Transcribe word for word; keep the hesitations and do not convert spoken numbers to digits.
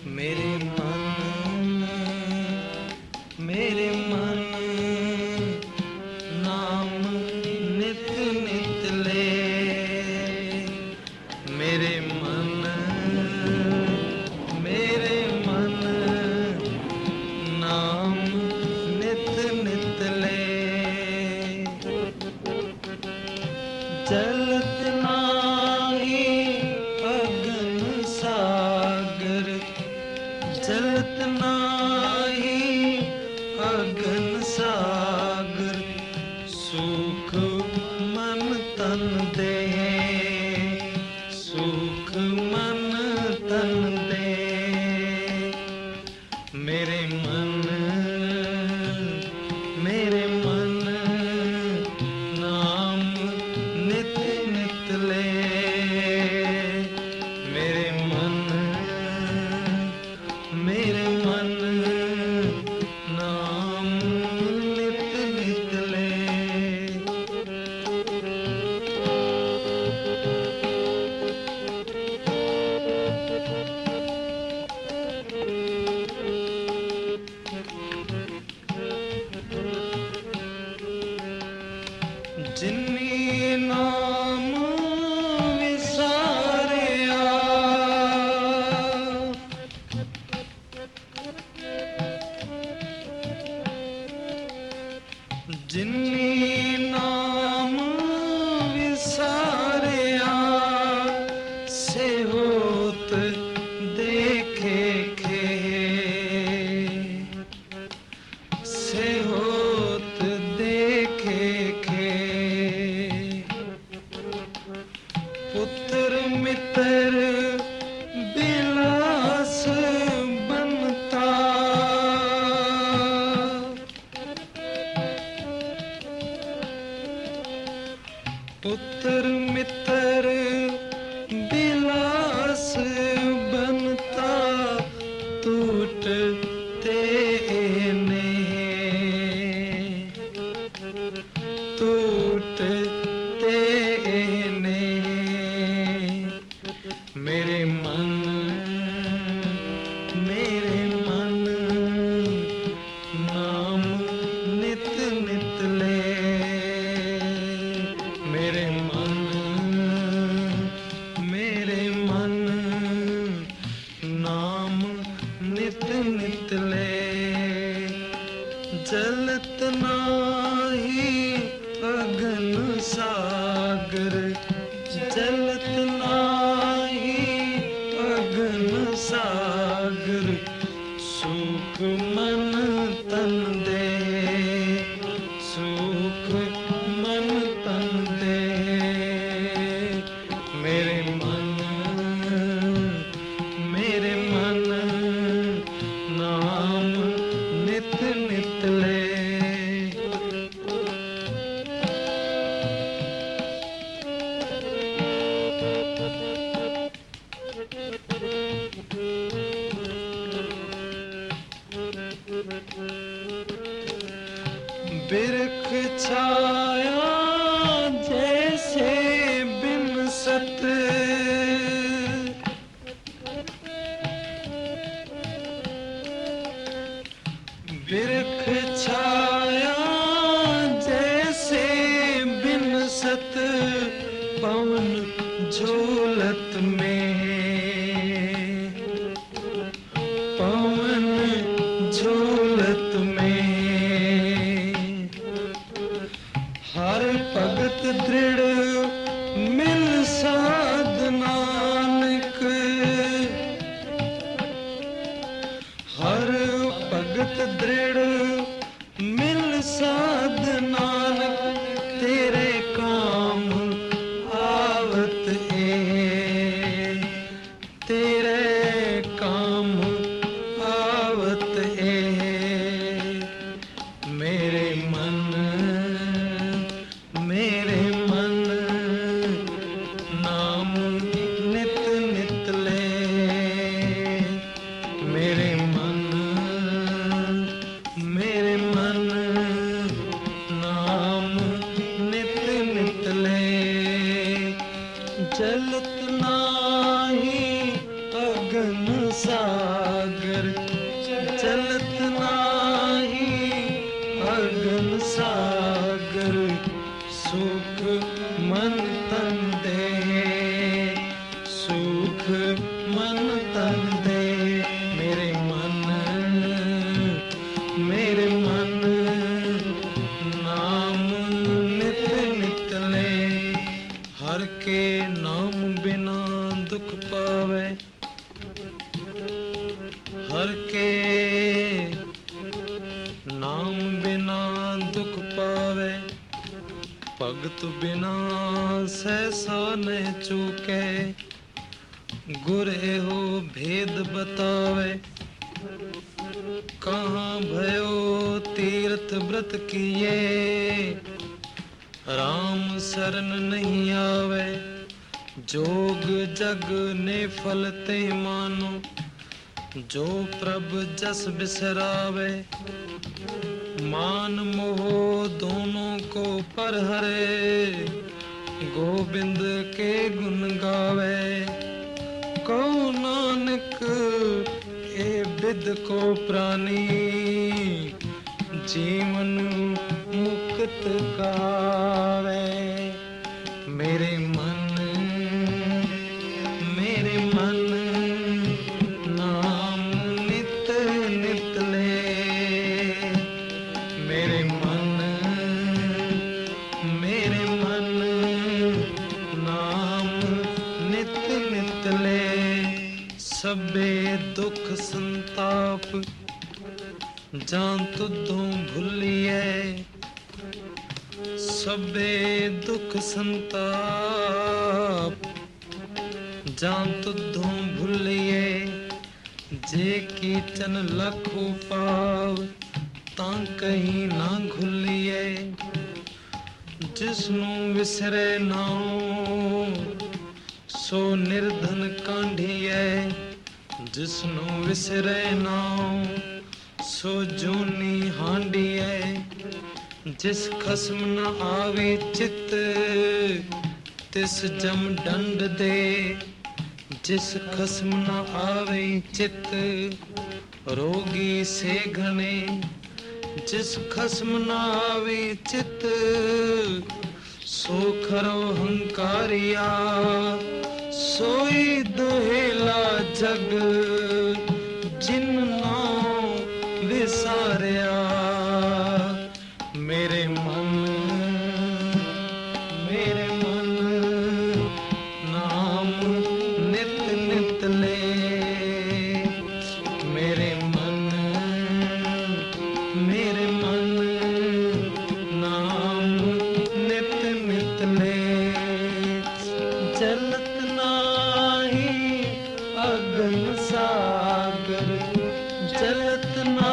मेरे मन मेरे मन नाम नित नित ले, मेरे मन मेरे मन नाम नित नित ले। चलत नाही अगन सागर, चलत नाही अगन सागर, सुख मन तन दे, सुख मन तन दे। मेरे मन मेरे मन नाम नित नित ले, मेरे मन मेरे मन नाम नित नित ले। जिन्नी नाम विसारिया, जिन्नी नाम विसारिया, से होत देखे खे, से होत देखे खे। पुत्र मित्र बिलास बनता, पुत्र मित्र बिलास बनता, टूटते ने टूटते ने। मेरे मन मेरे मन नाम नित नित ले, मेरे मन मेरे मन नाम नित नित ले। जलत नाही अगन सागर, जलत नाही अगन सागर, सुख मन तन दे, सुख मन तन दे। मेरे मन मेरे मन नाम नित नित ले। बिरख छाया जैसे बिनसत, बिरख छाया जैसे बिनसत, पवन झोलत में, पवन झोलत में। हर भगत दृढ़ मिल साध नानक, हर भगत दृढ़ हर के नाम बिना दुख पावे, भगत बिना सहसा न चूके, गुरे हो भेद बतावे, कहाँ भयो तीर्थ व्रत किए, राम शरण नहीं आवे, जोग जग ने फल ते मानो, जो प्रभ जस बिसरावे, मान मोह दोनों को पर हरे, गोविंद के गुण गावे, कहो नानक ए बिद को प्राणी, जीवन मुक्त गावे। मेरे मन मेरे मन नाम नित नित ले, मेरे मन मेरे मन नाम नित नित ले, सबे दुख संताप जान तुधों भूलिए, सबे दुख संताप जान तुधों भूलिए, जे कीचन लखो पाव तां कहीं ना घुलिए, जिसनु विसरे नाओ सो निर्धन कांढिए, जिसनु विसरे नाओ सो जोनी हांडिए, जिस खसम न आवे चित तिस जम दंड दे, जिस खसम न आवे चित रोगी से घने, जिस खसम न आवे चित सो खरो हंकारिया, सोई दुहेला जग जिन नाम विसारिया। मेरे मन मेरे मन नाम नित नित ले, मेरे मन मेरे मन नाम नित नित ले, जलत नाही अगन सागर, जलत ना